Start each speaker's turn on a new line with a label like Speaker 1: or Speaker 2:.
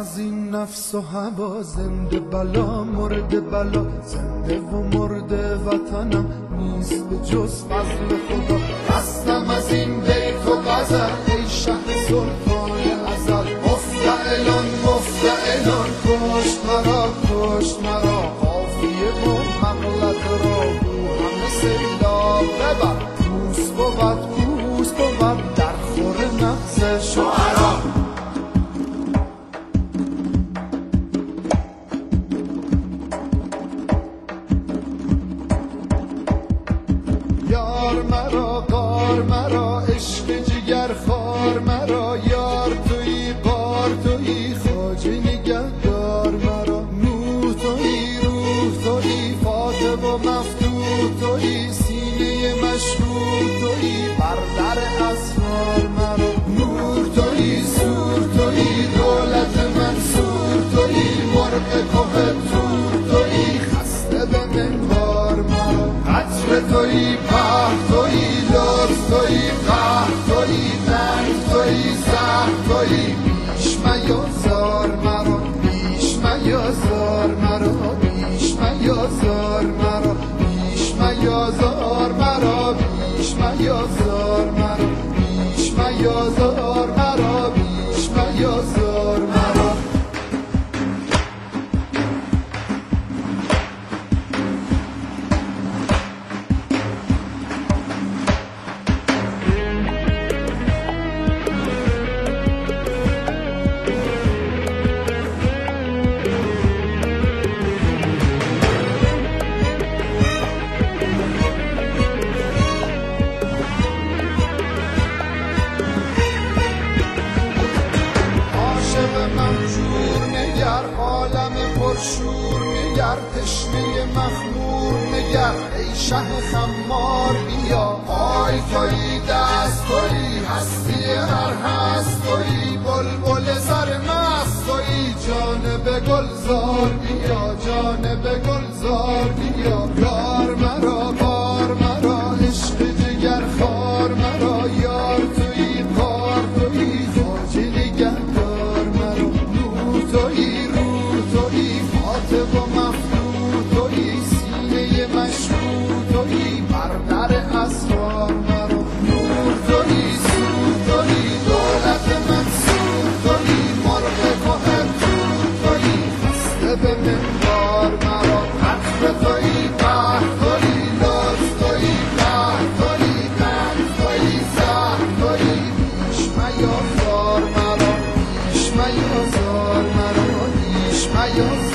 Speaker 1: از این نفس و هوا، زنده بلا مرد بلا، زنده و مرد وطنم نیست به جز فضل خدا. رستم از این بیت و غزل ای شه سلطان ازل، مفتعلان مفتعلان کشت مرا کشت مرا، قافیه و مغلط را بو همه سیلاب ببر، پوست بود در خور نغز شعرا. یار مرا قار مرا عشق جگر خار مرا، یار تویی قار تویی خواجه نگهدار مرا، نور تویی روح تویی فاتح و مفتوح تویی، سینه مشروع تویی بر در اسرار مرا، نور تویی سور تویی دولت منصور تویی، مرغ که تور تویی خسته به منبار مرا، قطر تویی پهن تویی لطف تویی قهر تویی ننگ تویی زهر تویی، بیش میازار مرا بیش میازار مرا بیش میازار مرا بیش میازار مرا بیش میازار مرا بیش میازار مرا بیش میازار مرا. عالم پرشور نگر، تشنه مخمور نگر، ای شه خمار بیا، پای تویی دست تویی هستی هر هست تویی، بلبل سر مست تویی، جانب گلزار بیا جانب گلزار بیا، یار مرا بار مرا عشق جگر خار مرا، یار تویی قار تویی خواجه نگهدار مرا، نور تویی فاتح و مفتوح تویی، سینه مشروع تویی بر در اسرار مرا، نور تویی سور تویی دولت منصور تویی، مرغ که تور تویی خسته به منبار مرا، قطر تویی پهن تویی لطف تویی قهر تویی ننگ تویی زهر تویی، بیش میازار مرا بیش میازار مرا بیش میازار